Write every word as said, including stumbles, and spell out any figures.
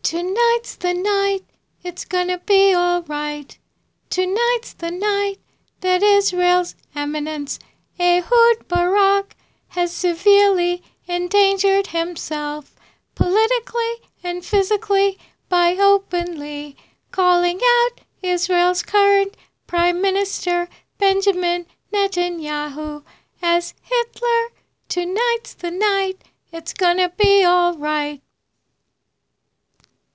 Tonight's the night, it's gonna be all right. Tonight's the night that Israel's Eminence Ehud Barak has severely endangered himself, politically and physically, by openly calling out Israel's current Prime Minister Benjamin Netanyahu as Hitler. Tonight's the night, it's gonna be all right.